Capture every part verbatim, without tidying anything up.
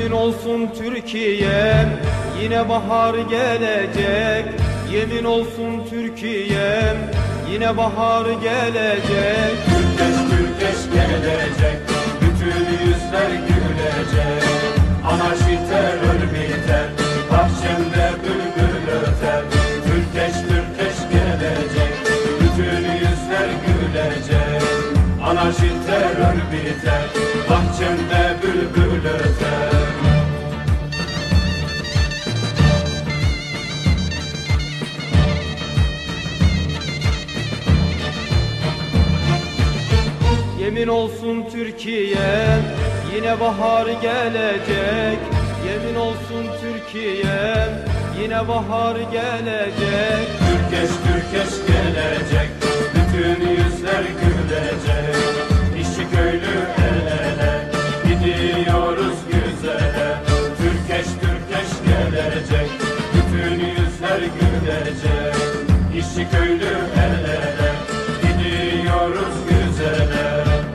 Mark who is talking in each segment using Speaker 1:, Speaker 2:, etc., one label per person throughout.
Speaker 1: Yemin olsun Türkiye'm, yine bahar gelecek. Yemin olsun Türkiye'm, yine bahar gelecek.
Speaker 2: Türkeş Türkeş gelecek, bütün yüzler gülecek. Anarşi terör biter, bahçemde bülbül öter. Türkeş Türkeş gelecek, bütün yüzler gülecek. Anarşi terör biter, bahçemde bülbül öter.
Speaker 1: Yemin olsun Türkiye'm, yine bahar gelecek. Yemin olsun Türkiye'm, yine bahar gelecek.
Speaker 2: Türkeş Türkeş gelecek, bütün yüzler gülecek. İşçi köylü el ele, gidiyoruz güzele. Türkeş Türkeş gelecek, bütün yüzler gülecek. İşçi köylü el ele, gidiyoruz güzele.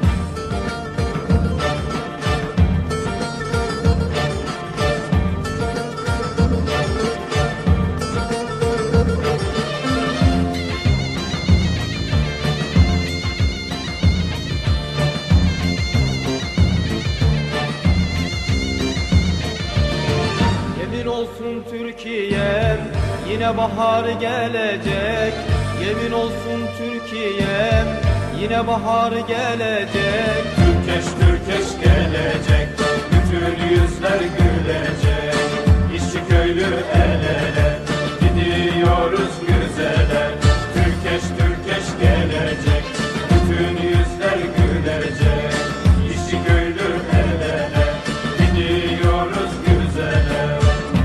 Speaker 1: Yemin olsun Türkiye'm, yine bahar gelecek. Yemin olsun Türkiye'm, yine bahar gelecek.
Speaker 2: Türkeş Türkeş gelecek, bütün yüzler gülecek. İşçi köylü el ele, gidiyoruz güzele. Türkeş Türkeş gelecek, bütün yüzler gülecek. İşçi köylü el ele, gidiyoruz güzele.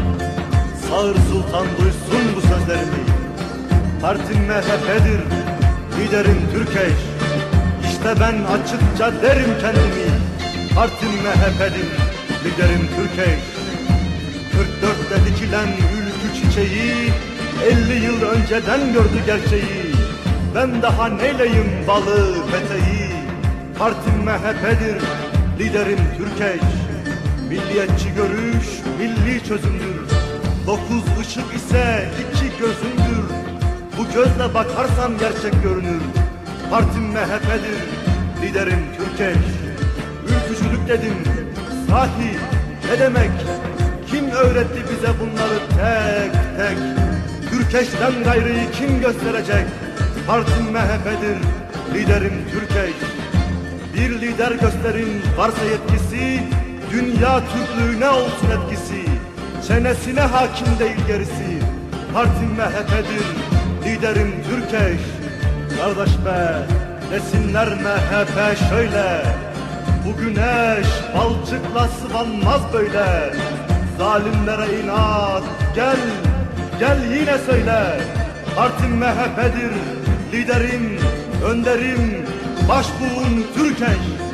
Speaker 3: Sağır Sultan duysun bu sözlerimi. Partim M H P'dir, liderim Türkeş. İşte ben açıkça derim kendimi. Partim M H P'dir, liderim Türkeş. kırk dörtte dikilen ülkü çiçeği elli yıl önceden gördü gerçeği. Ben daha neyleyim balı peteği. Partim M H P'dir, liderim Türkeş. Milliyetçi görüş, milli çözümdür. Dokuz ışık ise iki gözümdür. Bu gözle bakarsam gerçek görünür. Partim M H P'dir, liderim Türkeş. Ülkücülük dedim, sahi ne demek? Kim öğretti bize bunları tek tek? Türkeş'ten gayrıyı kim gösterecek? Partim M H P'dir, liderim Türkeş. Bir lider gösterin varsa yetkisi, dünya Türklüğüne olsun etkisi. Çenesine hakim değil gerisi. Partim M H P'dir, liderim Türkeş. Kardeş be, desinler M H P şöyle. Bu güneş balçıkla sıvanmaz böyle. Zalimlere inat, gel, gel yine söyle. Partim M H P'dir, liderim, önderim, başbuğum Türkeş.